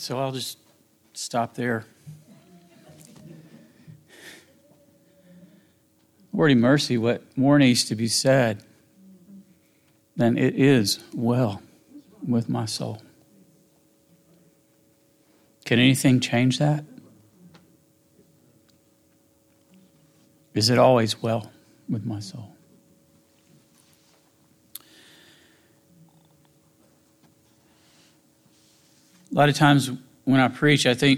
So I'll just stop there. Lord have mercy, what more needs to be said than it is well with my soul? Can anything change that? Is it always well with my soul? A lot of times when I preach, I think,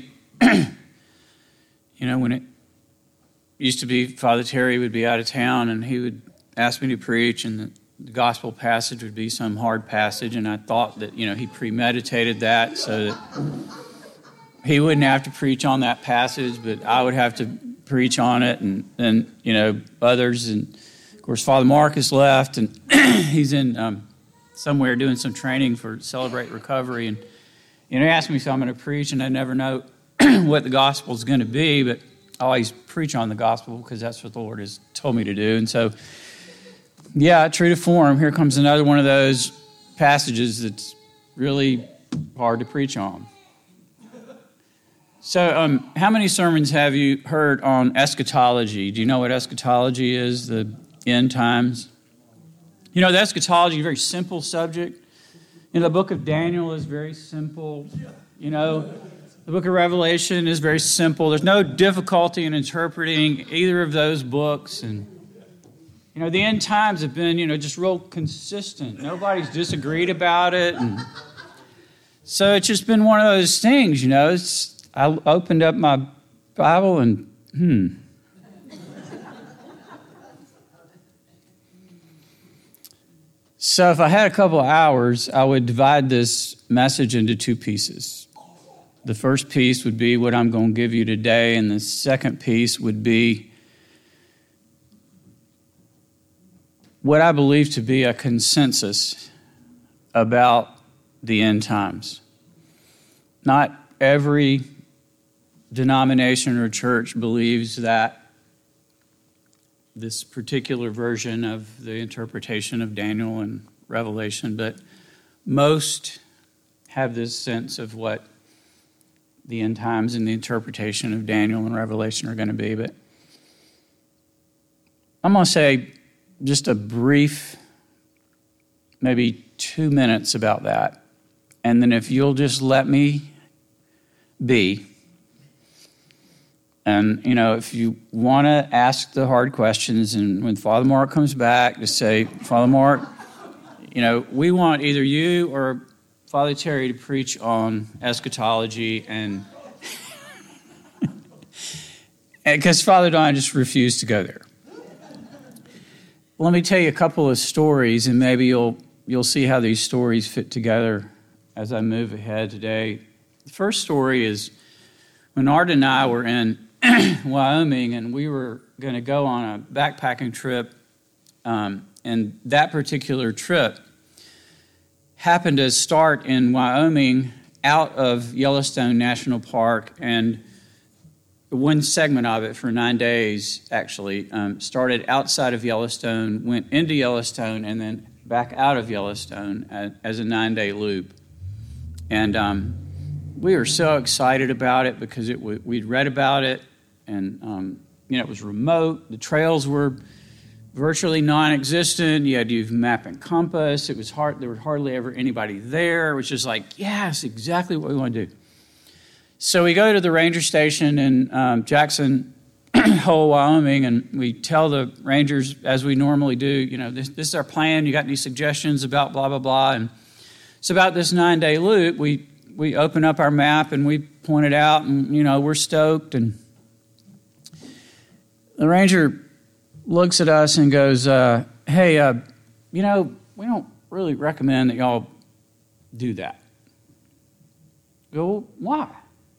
when it used to be Father Terry would be out of town and he would ask me to preach, and the gospel passage would be some hard passage, and I thought that, he premeditated that so that he wouldn't have to preach on that passage, but I would have to preach on it, and then, others. And, of course, Father Marcus left, and he's in somewhere doing some training for Celebrate Recovery, and he asked me, so I'm going to preach, and I never know what the gospel is going to be, but I always preach on the gospel because that's what the Lord has told me to do. And so, true to form, here comes another one of those passages that's really hard to preach on. So, how many sermons have you heard on eschatology? Do you know what eschatology is, the end times? The eschatology is a very simple subject. The book of Daniel is very simple. The book of Revelation is very simple. There's no difficulty in interpreting either of those books. And, the end times have been, just real consistent. Nobody's disagreed about it. And so it's just been one of those things, I opened up my Bible and, So if I had a couple of hours, I would divide this message into two pieces. The first piece would be what I'm going to give you today, and the second piece would be what I believe to be a consensus about the end times. Not every denomination or church believes that this particular version of the interpretation of Daniel and Revelation, but most have this sense of what the end times and the interpretation of Daniel and Revelation are going to be. But I'm going to say just a brief, maybe 2 minutes about that. And then if you'll just let me be, and, if you want to ask the hard questions, and when Father Mark comes back, just say, Father Mark, we want either you or Father Terry to preach on eschatology, and because Father Don just refused to go there. Let me tell you a couple of stories, and maybe you'll see how these stories fit together as I move ahead today. The first story is when Art and I were in Wyoming, and we were going to go on a backpacking trip, and that particular trip happened to start in Wyoming out of Yellowstone National Park, and one segment of it for 9 days actually started outside of Yellowstone, went into Yellowstone, and then back out of Yellowstone as a 9-day loop. And we were so excited about it because we'd read about it, and it was remote. The trails were virtually non-existent. You had to use map and compass. It was hard. There was hardly ever anybody there. It was just like, yes, exactly what we want to do. So we go to the ranger station in Jackson Hole, Wyoming, and we tell the rangers, as we normally do, this is our plan. You got any suggestions about blah, blah, blah? And so about this 9-day loop, we open up our map and we point it out, and, we're stoked. And the ranger looks at us and goes, hey, we don't really recommend that y'all do that. I go, well, why?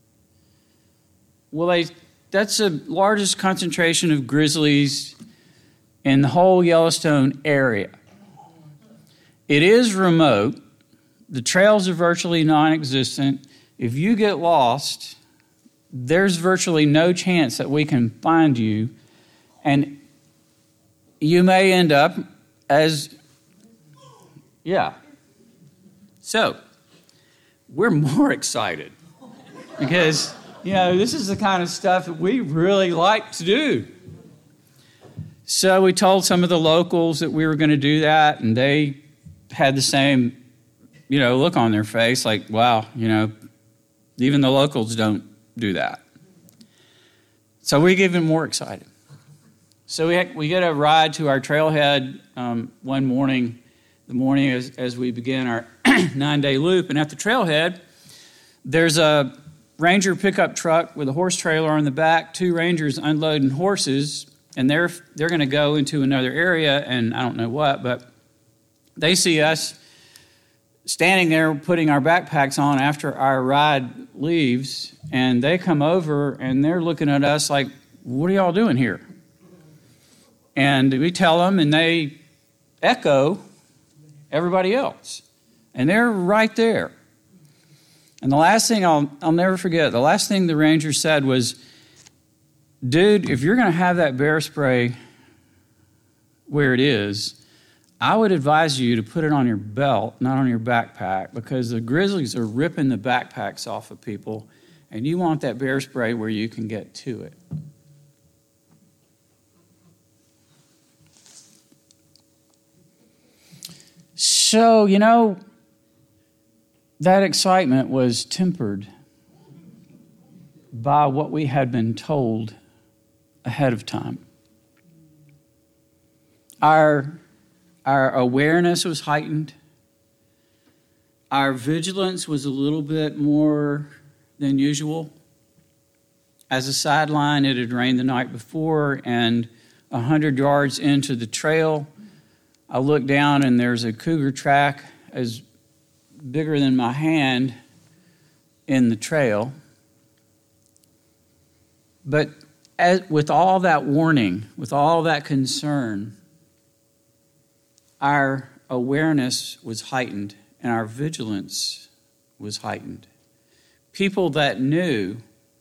Well, that's the largest concentration of grizzlies in the whole Yellowstone area. It is remote. The trails are virtually non-existent. If you get lost, there's virtually no chance that we can find you. And you may end up as, So, we're more excited because, this is the kind of stuff that we really like to do. So we told some of the locals that we were going to do that, and they had the same, look on their face, like, wow, even the locals don't do that. So we get even more excited. So we get a ride to our trailhead one morning, the morning as we begin our 9-day loop. And at the trailhead, there's a Ranger pickup truck with a horse trailer on the back, 2 Rangers unloading horses, and they're going to go into another area, and I don't know what, but they see us standing there putting our backpacks on after our ride leaves, and they come over and they're looking at us like, what are y'all doing here? And we tell them, and they echo everybody else, and they're right there. And the last thing I'll never forget, the last thing the ranger said was, dude, if you're going to have that bear spray where it is, I would advise you to put it on your belt, not on your backpack, because the grizzlies are ripping the backpacks off of people, and you want that bear spray where you can get to it. So, that excitement was tempered by what we had been told ahead of time. Our awareness was heightened. Our vigilance was a little bit more than usual. As a sideline, it had rained the night before, and 100 yards into the trail, I look down and there's a cougar track as bigger than my hand in the trail. But with all that warning, with all that concern, our awareness was heightened and our vigilance was heightened. People that knew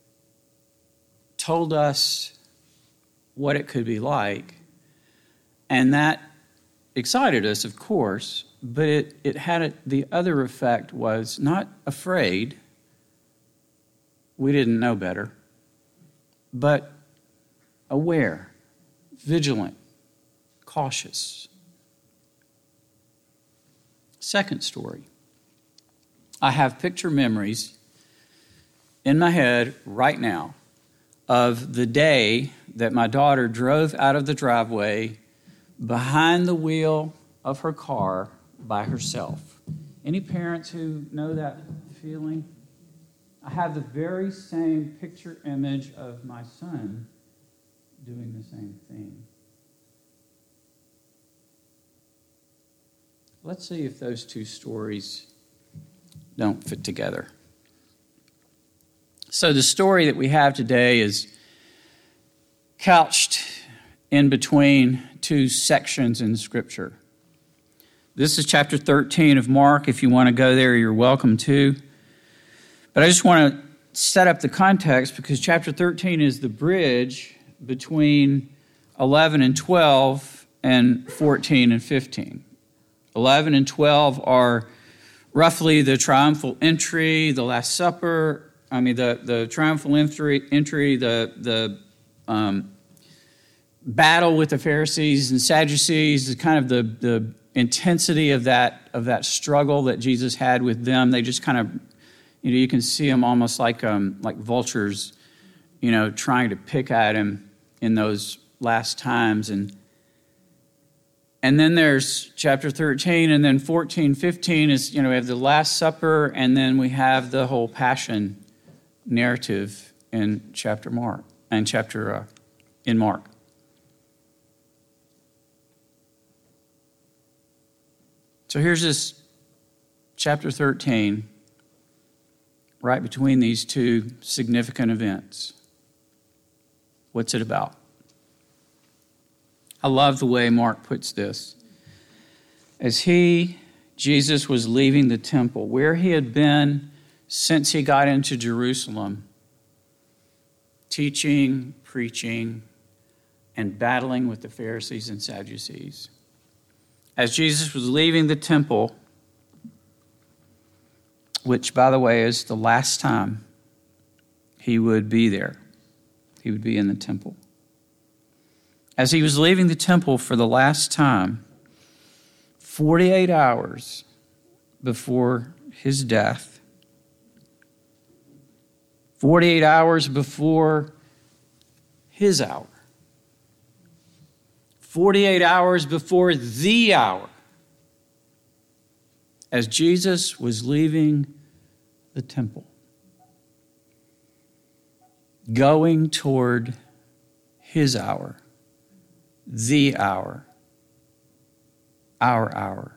told us what it could be like, and that excited us, of course, but it had the other effect was not afraid, we didn't know better, but aware, vigilant, cautious. Second story. I have picture memories in my head right now of the day that my daughter drove out of the driveway behind the wheel of her car by herself. Any parents who know that feeling? I have the very same picture image of my son doing the same thing. Let's see if those two stories don't fit together. So the story that we have today is couched in between 2 sections in Scripture. This is chapter 13 of Mark. If you want to go there, you're welcome to. But I just want to set up the context because chapter 13 is the bridge between 11 and 12 and 14 and 15. 11 and 12 are roughly the triumphal entry, the Last Supper, the triumphal entry, the battle with the Pharisees and Sadducees, kind of the intensity of that struggle that Jesus had with them. They just kind of, you can see them almost like vultures, trying to pick at him in those last times. And then there's chapter 13, and then 14, 15 is, we have the Last Supper, and then we have the whole Passion narrative in Mark. So here's this chapter 13, right between these 2 significant events. What's it about? I love the way Mark puts this. As Jesus was leaving the temple, where he had been since he got into Jerusalem, teaching, preaching, and battling with the Pharisees and Sadducees. As Jesus was leaving the temple, which, by the way, is the last time he would be there. He would be in the temple. As he was leaving the temple for the last time, 48 hours before his death, 48 hours before his hour, 48 hours before the hour, as Jesus was leaving the temple, going toward his hour, the hour, our hour.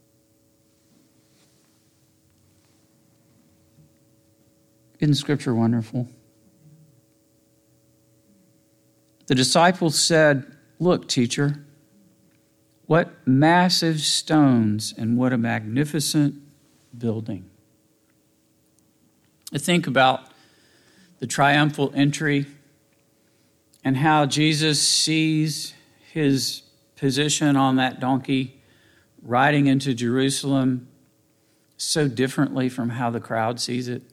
Isn't Scripture wonderful? The disciples said, "Look, teacher, what massive stones and what a magnificent building." I think about the triumphal entry and how Jesus sees his position on that donkey riding into Jerusalem so differently from how the crowd sees it.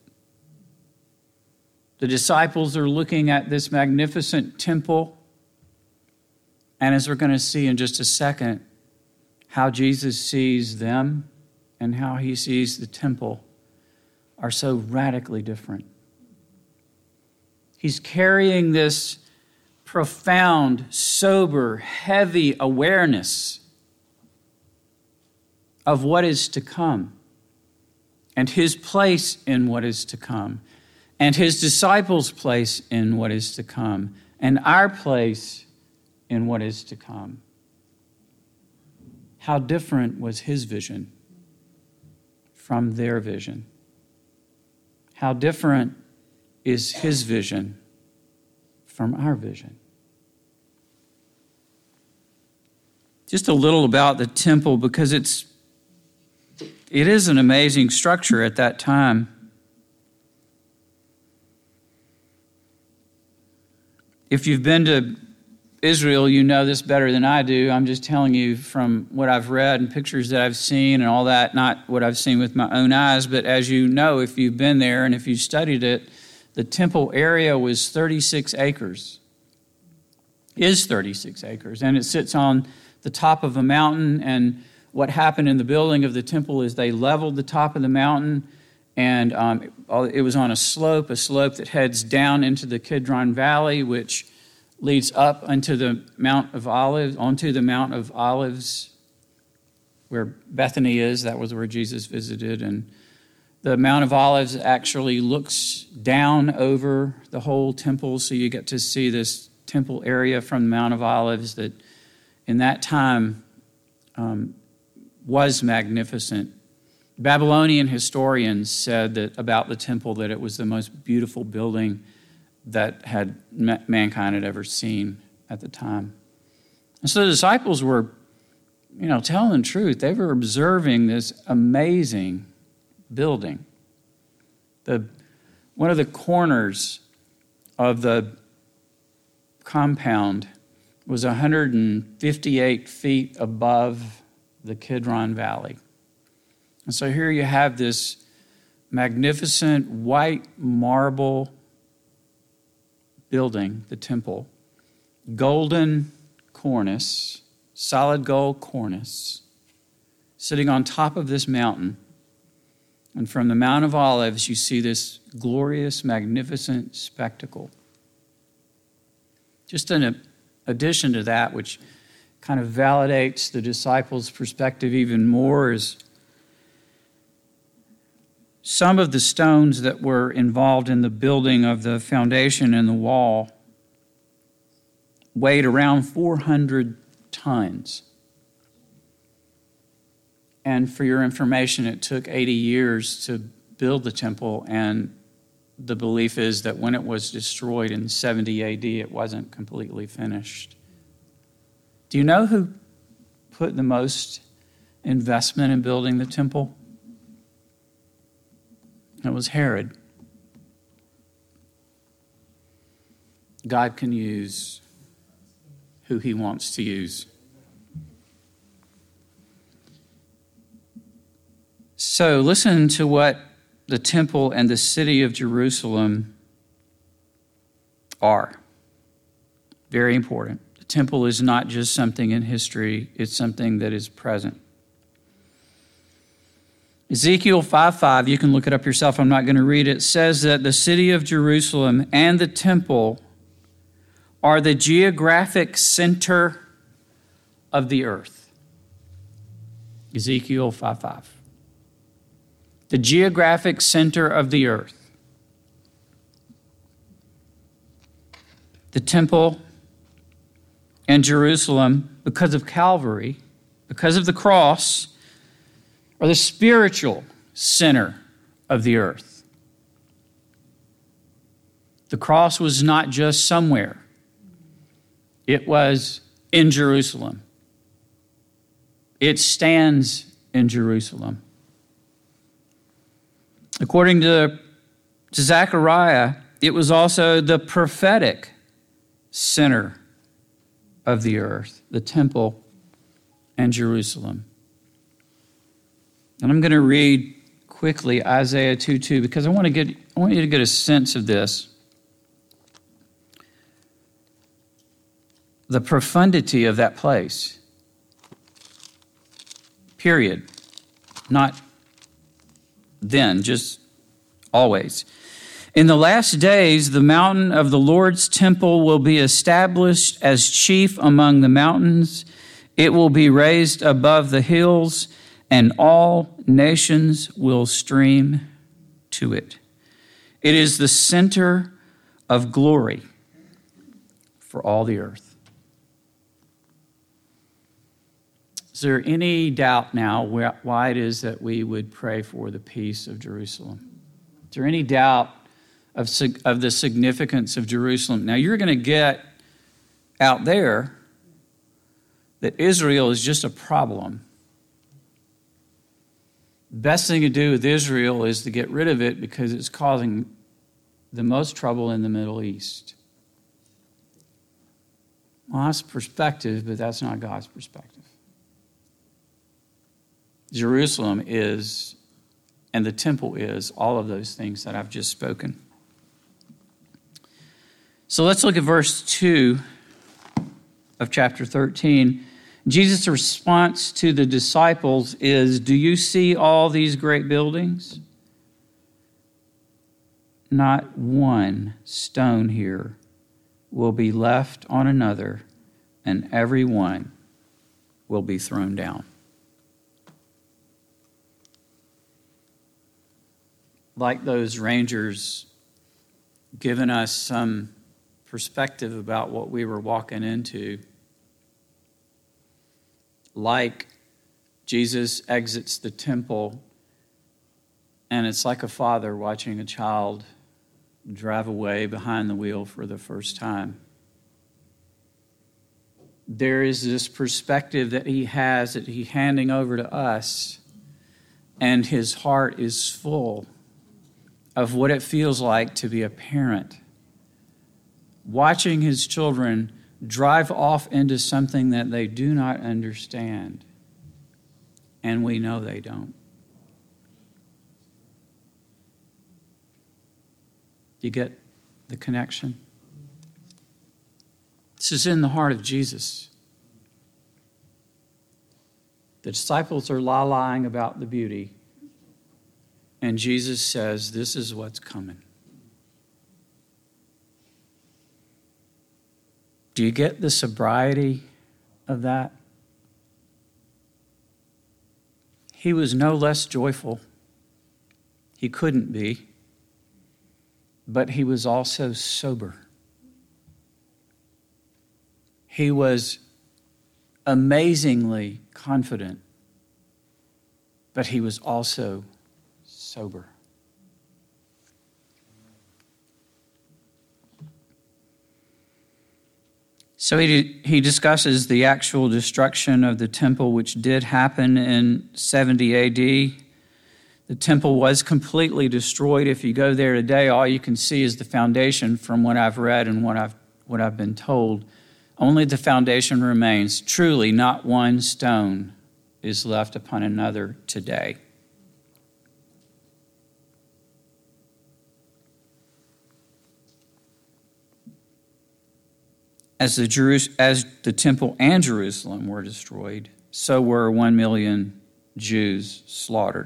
The disciples are looking at this magnificent temple, and as we're going to see in just a second, how Jesus sees them and how he sees the temple are so radically different. He's carrying this profound, sober, heavy awareness of what is to come and his place in what is to come and his disciples' place in what is to come and our place in what is to come. How different was his vision from their vision? How different is his vision from our vision? Just a little about the temple, because it is an amazing structure at that time. If you've been to Israel, you know this better than I do. I'm just telling you from what I've read and pictures that I've seen and all that, not what I've seen with my own eyes, but as you know, if you've been there and if you studied it, the temple area was 36 acres, is 36 acres, and it sits on the top of a mountain. And what happened in the building of the temple is they leveled the top of the mountain, and it was on a slope that heads down into the Kidron Valley, which leads up onto the Mount of Olives, where Bethany is. That was where Jesus visited. And the Mount of Olives actually looks down over the whole temple, so you get to see this temple area from the Mount of Olives that in that time was magnificent. Babylonian historians said that about the temple that it was the most beautiful building that mankind had ever seen at the time. And so the disciples were, telling the truth. They were observing this amazing building. One of the corners of the compound was 158 feet above the Kidron Valley. And so here you have this magnificent white marble building, the temple, golden cornice, solid gold cornice, sitting on top of this mountain. And from the Mount of Olives, you see this glorious, magnificent spectacle. Just in addition to that, which kind of validates the disciples' perspective even more, is some of the stones that were involved in the building of the foundation and the wall weighed around 400 tons. And for your information, it took 80 years to build the temple, and the belief is that when it was destroyed in 70 AD, it wasn't completely finished. Do you know who put the most investment in building the temple? It was Herod. God can use who he wants to use. So listen to what the temple and the city of Jerusalem are. Very important. The temple is not just something in history, it's something that is present. Ezekiel 5:5, you can look it up yourself, I'm not going to read it, says that the city of Jerusalem and the temple are the geographic center of the earth. Ezekiel 5:5. The geographic center of the earth. The temple and Jerusalem, because of Calvary, because of the cross, are the spiritual center of the earth. The cross was not just somewhere. It was in Jerusalem. It stands in Jerusalem. According to Zechariah, it was also the prophetic center of the earth, the temple and Jerusalem. And I'm going to read quickly Isaiah 2:2 because I want you to get a sense of this. The profundity of that place. Period. Not then, just always. In the last days, the mountain of the Lord's temple will be established as chief among the mountains. It will be raised above the hills, and all nations will stream to it. It is the center of glory for all the earth. Is there any doubt now why it is that we would pray for the peace of Jerusalem? Is there any doubt of the significance of Jerusalem? Now, you're going to get out there that Israel is just a problem. The best thing to do with Israel is to get rid of it because it's causing the most trouble in the Middle East. Well, that's perspective, but that's not God's perspective. Jerusalem is, and the temple is, all of those things that I've just spoken. So let's look at verse 2 of chapter 13. Jesus' response to the disciples is, "Do you see all these great buildings? Not one stone here will be left on another, and every one will be thrown down." Like those rangers giving us some perspective about what we were walking into, like Jesus exits the temple, and it's like a father watching a child drive away behind the wheel for the first time. There is this perspective that he has that he's handing over to us, and his heart is full of what it feels like to be a parent, watching his children drive off into something that they do not understand, and we know they don't. You get the connection? This is in the heart of Jesus. The disciples are la-lying about the beauty, and Jesus says, this is what's coming. Do you get the sobriety of that? He was no less joyful. He couldn't be. But he was also sober. He was amazingly confident, but he was also sober. So he discusses the actual destruction of the temple, which did happen in 70 AD. The temple was completely destroyed. If you go there today, all you can see is the foundation from what I've read and what I've been told. Only the foundation remains. Truly, not one stone is left upon another today. as the temple and Jerusalem were destroyed, so were 1 million Jews slaughtered.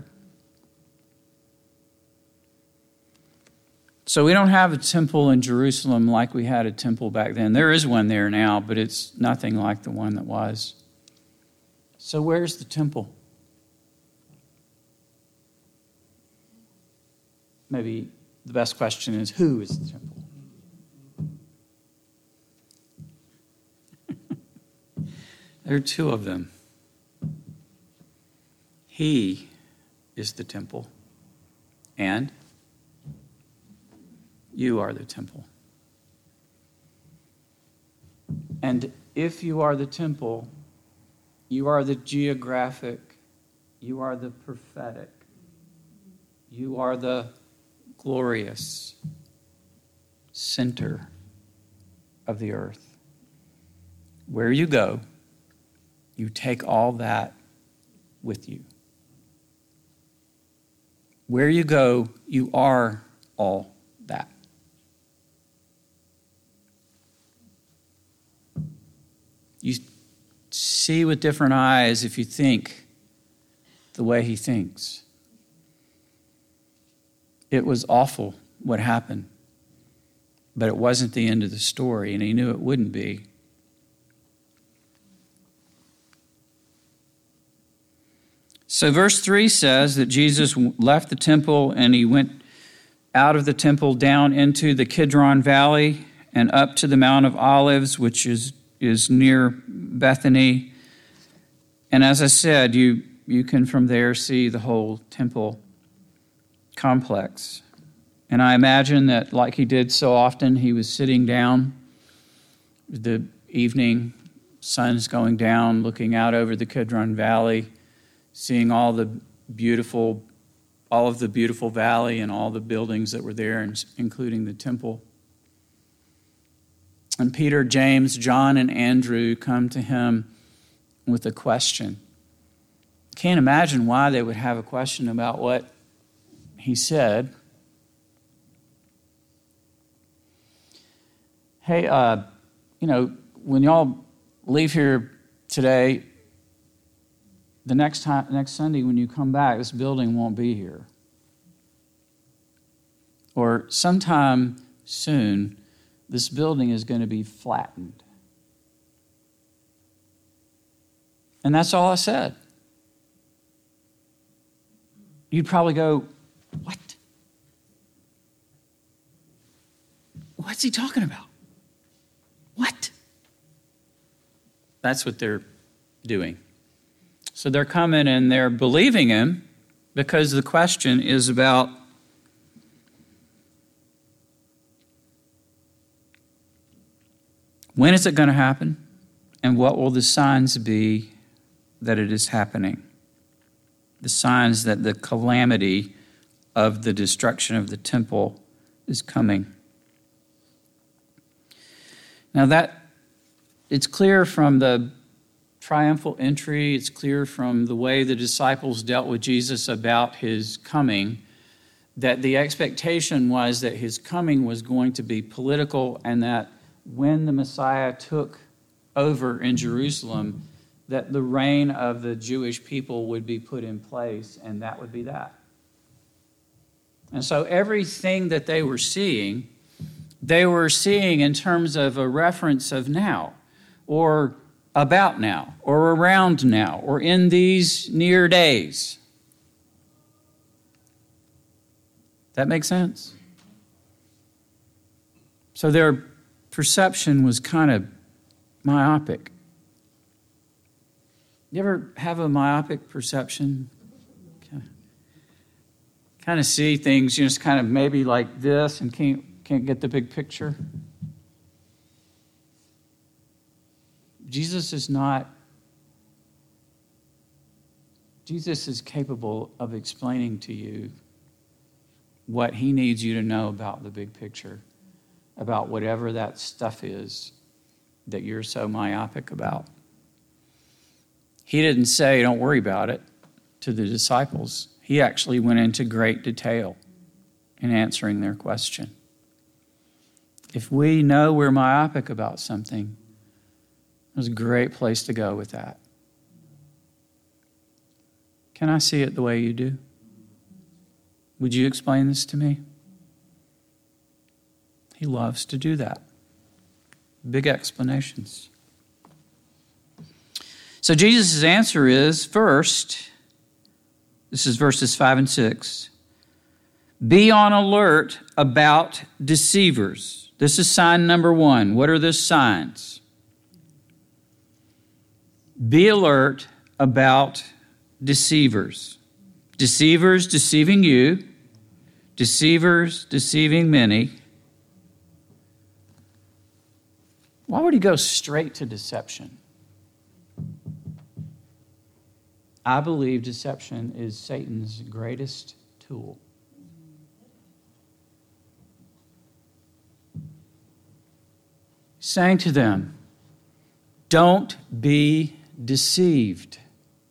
So we don't have a temple in Jerusalem like we had a temple back then. There is one there now, but it's nothing like the one that was. So where's the temple? Maybe the best question is, who is the temple? There are two of them. He is the temple, and you are the temple. And if you are the temple, you are the geographic, you are the prophetic, you are the glorious center of the earth. Where you go, you take all that with you. Where you go, you are all that. You see with different eyes if you think the way he thinks. It was awful what happened, but it wasn't the end of the story, and he knew it wouldn't be. So verse 3 says that Jesus left the temple and he went out of the temple down into the Kidron Valley and up to the Mount of Olives, which is near Bethany. And as I said, you can from there see the whole temple complex. And I imagine that, like he did so often, he was sitting down, the evening, sun's going down, looking out over the Kidron Valley, seeing all of the beautiful valley and all the buildings that were there, including the temple. And Peter, James, John, and Andrew come to him with a question. Can't imagine why they would have a question about what he said. Hey, when y'all leave here today, the next Sunday when you come back, this building won't be here. Or sometime soon, this building is going to be flattened. And that's all I said. You'd probably go, what? What's he talking about? What? That's what they're doing. So they're coming and they're believing him because the question is about when is it going to happen and what will the signs be that it is happening? The signs that the calamity of the destruction of the temple is coming. Now that it's clear from the triumphal entry, it's clear from the way the disciples dealt with Jesus about his coming, that the expectation was that his coming was going to be political, and that when the Messiah took over in Jerusalem, that the reign of the Jewish people would be put in place, and that would be that. And so everything that they were seeing in terms of a reference of now, or about now, or around now, or in these near days. That makes sense? So their perception was kind of myopic. You ever have a myopic perception? Kind of see things, just kind of maybe like this and can't get the big picture? Jesus is capable of explaining to you what he needs you to know about the big picture, about whatever that stuff is that you're so myopic about. He didn't say, don't worry about it, to the disciples. He actually went into great detail in answering their question. If we know we're myopic about something, There's a great place to go with that. Can I see it the way you do? Would you explain this to me? He loves to do that. Big explanations. So Jesus' answer is, first, this is verses 5 and 6, be on alert about deceivers. This is sign number 1. What are the signs? Be alert about deceivers. Deceivers deceiving you. Deceivers deceiving many. Why would he go straight to deception? I believe deception is Satan's greatest tool. Saying to them, don't be deceived.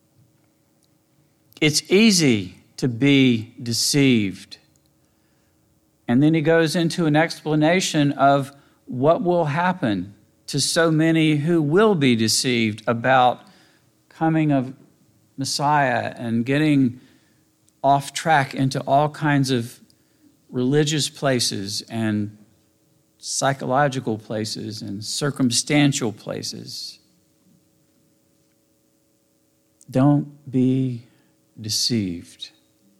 It's easy to be deceived. And then he goes into an explanation of what will happen to so many who will be deceived about coming of Messiah and getting off track into all kinds of religious places and psychological places and circumstantial places. Don't be deceived.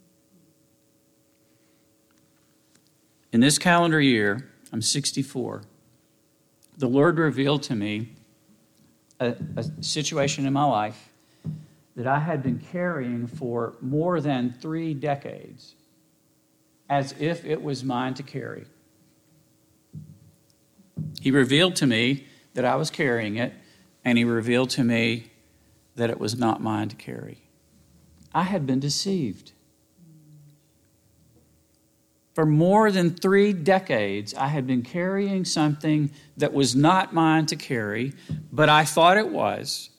In this calendar year, I'm 64. The Lord revealed to me a situation in my life that I had been carrying for more than 3 decades, as if it was mine to carry. He revealed to me that I was carrying it, and he revealed to me that it was not mine to carry. I had been deceived. For more than 3 decades, I had been carrying something that was not mine to carry, but I thought it was.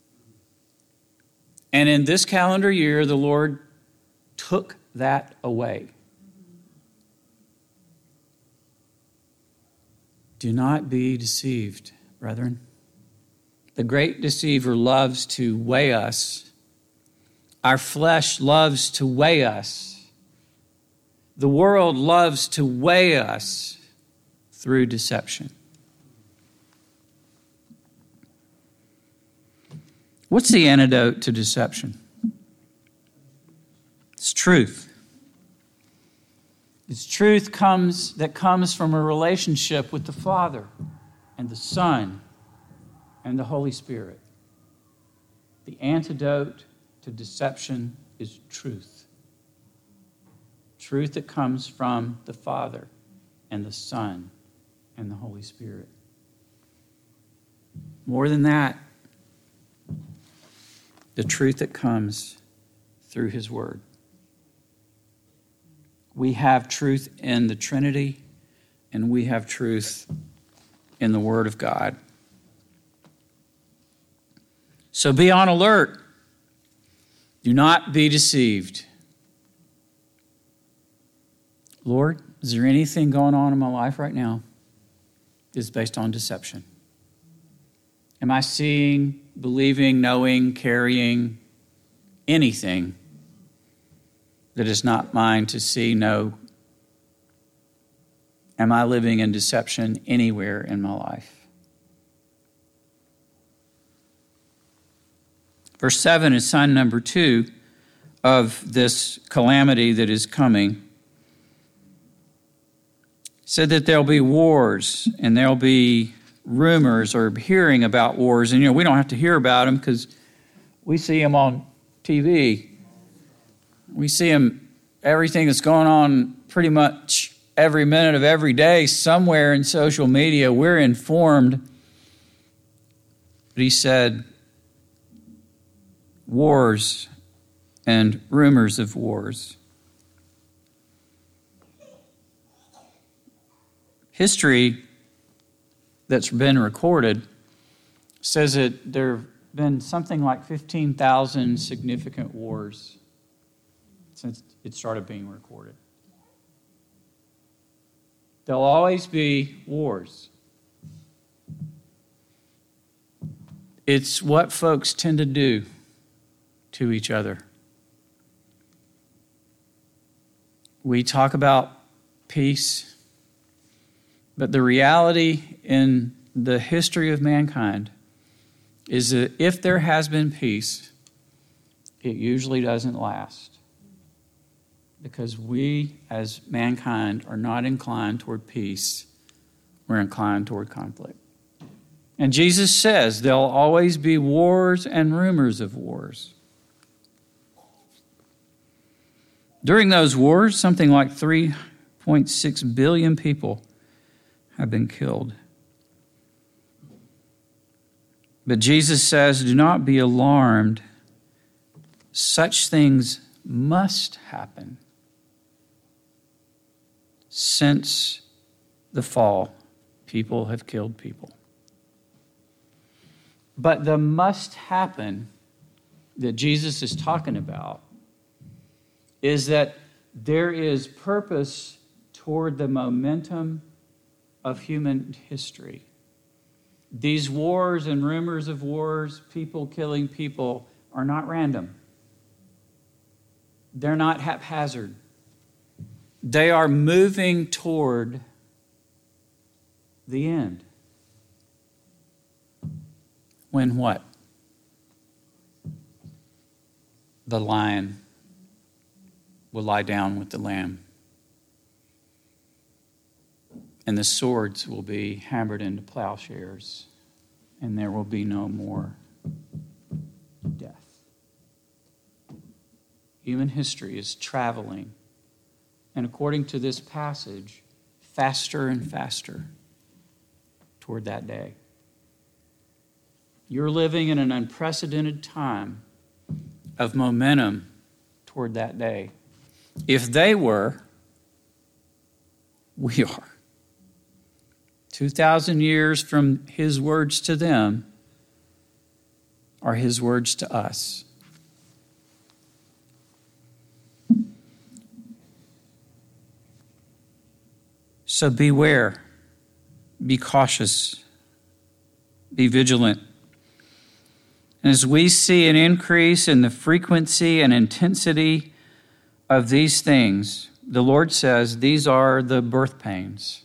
And in this calendar year, the Lord took that away. Do not be deceived, brethren. The great deceiver loves to weigh us. Our flesh loves to weigh us. The world loves to weigh us through deception. What's the antidote to deception? It's truth. It's truth that comes from a relationship with the Father and the Son and the Holy Spirit. The antidote to deception is truth. Truth that comes from the Father and the Son and the Holy Spirit. More than that, the truth that comes through His Word. We have truth in the Trinity, and we have truth in the Word of God. So be on alert. Do not be deceived. Lord, is there anything going on in my life right now that's based on deception? Am I seeing, believing, knowing, carrying anything that is not mine to see, know? Am I living in deception anywhere in my life? Verse 7 is sign number 2 of this calamity that is coming. It said that there'll be wars and there'll be rumors or hearing about wars. And, we don't have to hear about them because we see them on TV. We see them, everything that's going on pretty much every minute of every day somewhere in social media. We're informed. But he said, wars and rumors of wars. History that's been recorded says that there have been something like 15,000 significant wars since it started being recorded. There'll always be wars. It's what folks tend to do to each other. We talk about peace, but the reality in the history of mankind is that if there has been peace, it usually doesn't last. Because we, as mankind, are not inclined toward peace. We're inclined toward conflict. And Jesus says there'll always be wars and rumors of wars. During those wars, something like 3.6 billion people have been killed. But Jesus says, do not be alarmed. Such things must happen. Since the fall, people have killed people. But the must happen that Jesus is talking about is that there is purpose toward the momentum of human history. These wars and rumors of wars, people killing people, are not random. They're not haphazard. They are moving toward the end. When what? The lion will lie down with the lamb. And the swords will be hammered into plowshares, and there will be no more death. Human history is traveling, and according to this passage, faster and faster toward that day. You're living in an unprecedented time of momentum toward that day. If they were, we are. 2,000 years from his words to them are his words to us. So beware, be cautious, be vigilant. And as we see an increase in the frequency and intensity of these things, the Lord says these are the birth pains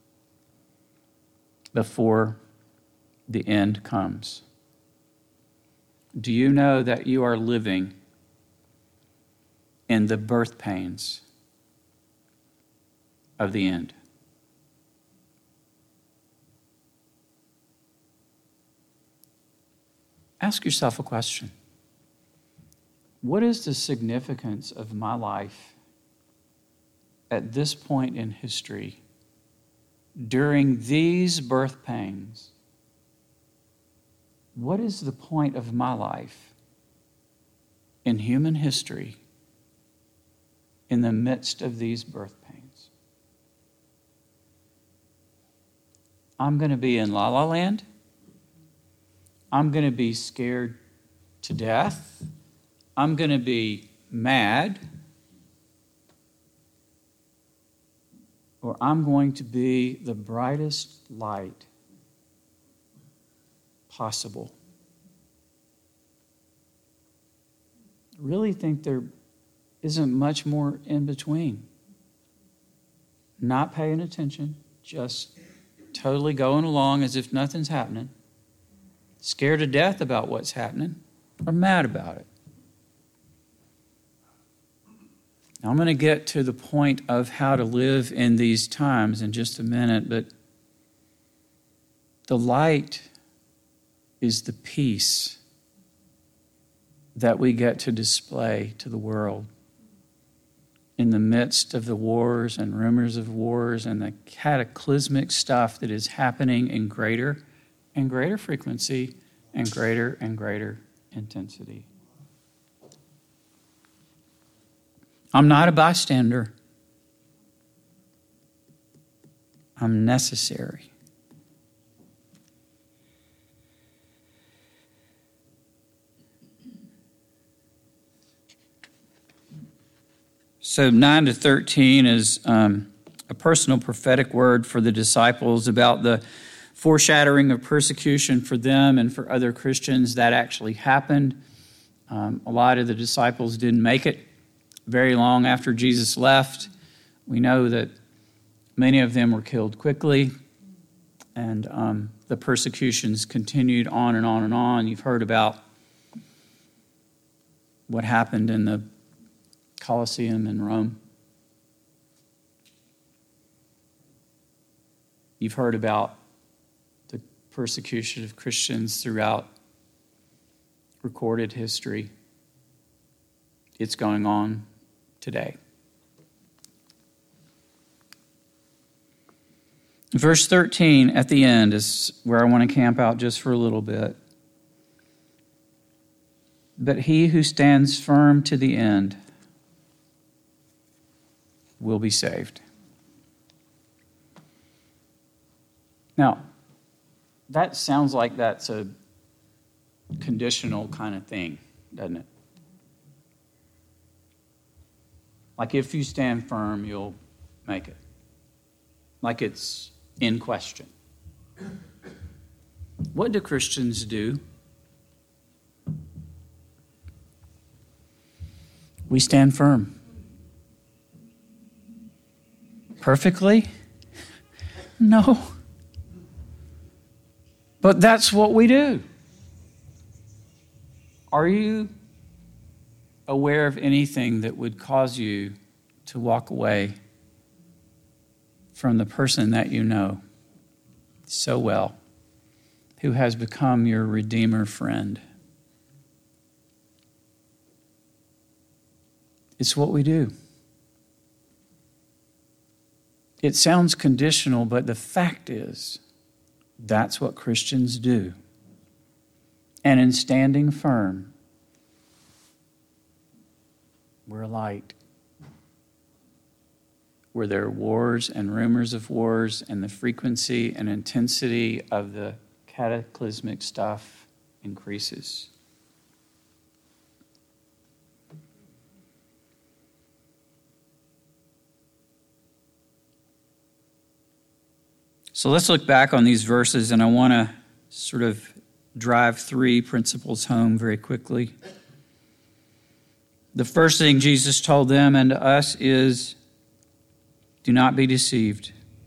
before the end comes. Do you know that you are living in the birth pains of the end? Ask yourself a question. What is the significance of my life at this point in history during these birth pains? What is the point of my life in human history in the midst of these birth pains? I'm going to be in La La Land. I'm going to be scared to death. I'm going to be mad. Or I'm going to be the brightest light possible. I really think there isn't much more in between. Not paying attention, just totally going along as if nothing's happening. Scared to death about what's happening, or mad about it. Now, I'm going to get to the point of how to live in these times in just a minute, but the light is the peace that we get to display to the world in the midst of the wars and rumors of wars and the cataclysmic stuff that is happening in greater and greater frequency and greater intensity. I'm not a bystander. I'm necessary. So 9 to 13 is a personal prophetic word for the disciples about the foreshadowing of persecution for them and for other Christians. That actually happened. A lot of the disciples didn't make it very long after Jesus left. We know that many of them were killed quickly, and the persecutions continued on and on and on. You've heard about what happened in the Colosseum in Rome. You've heard about the persecution of Christians throughout recorded history. It's going on today. Verse 13 at the end is where I want to camp out just for a little bit. But he who stands firm to the end will be saved. Now, that sounds like that's a conditional kind of thing, doesn't it? Like if you stand firm, you'll make it. Like it's in question. What do Christians do? We stand firm. Perfectly? No. But that's what we do. Are you aware of anything that would cause you to walk away from the person that you know so well, who has become your Redeemer friend? It's what we do. It sounds conditional, but the fact is, that's what Christians do. And in standing firm, we're a light. Where there are wars and rumors of wars and the frequency and intensity of the cataclysmic stuff increases. So let's look back on these verses, and I want to sort of drive 3 principles home very quickly. The first thing Jesus told them and to us is, do not be deceived.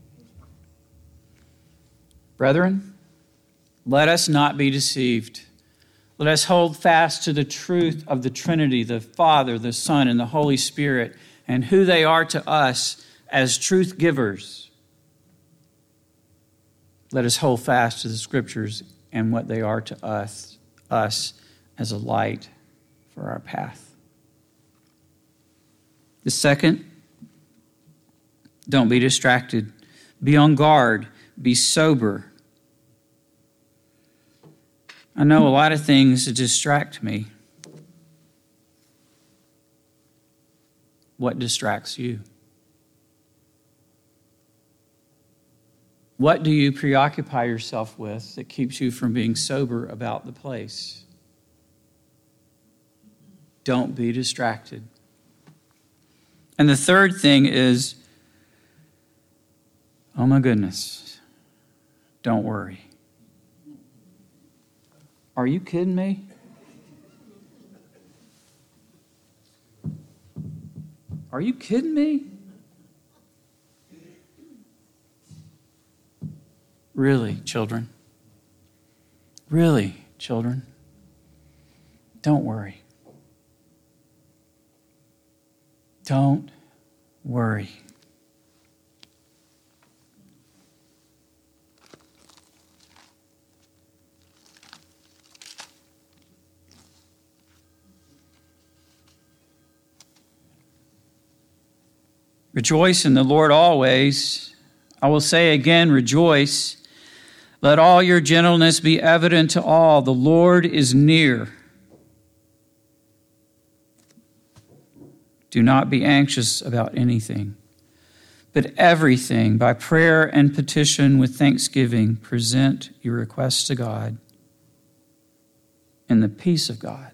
Brethren, let us not be deceived. Let us hold fast to the truth of the Trinity, the Father, the Son, and the Holy Spirit, and who they are to us as truth givers. Let us hold fast to the Scriptures and what they are to us as a light for our path. The second, don't be distracted. Be on guard. Be sober. I know a lot of things that distract me. What distracts you? What do you preoccupy yourself with that keeps you from being sober about the place? Don't be distracted. And the third thing is, oh my goodness, don't worry. Are you kidding me? Are you kidding me? Really, children? Really, children? Don't worry. Don't worry. Rejoice in the Lord always. I will say again, rejoice. Let all your gentleness be evident to all. The Lord is near. Do not be anxious about anything, but everything by prayer and petition with thanksgiving, present your requests to God. And the peace of God,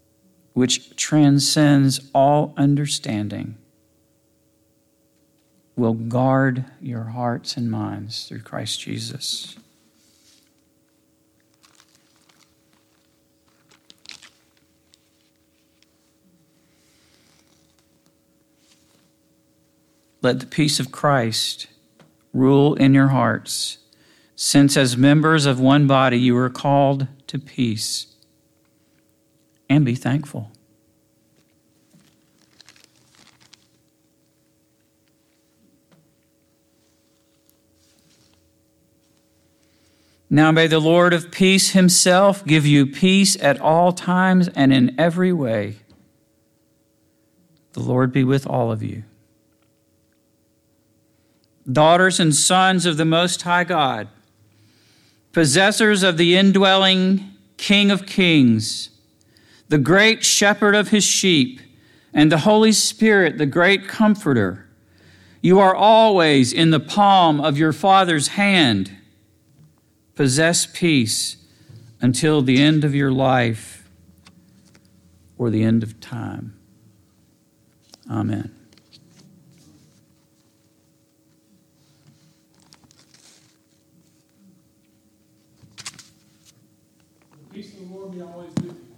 which transcends all understanding, will guard your hearts and minds through Christ Jesus. Let the peace of Christ rule in your hearts, since as members of one body you are called to peace, and be thankful. Now may the Lord of peace himself give you peace at all times and in every way. The Lord be with all of you. Daughters and sons of the Most High God, possessors of the indwelling King of Kings, the great shepherd of his sheep, and the Holy Spirit, the great comforter, you are always in the palm of your Father's hand. Possess peace until the end of your life or the end of time. Amen. The peace of the Lord be always with you.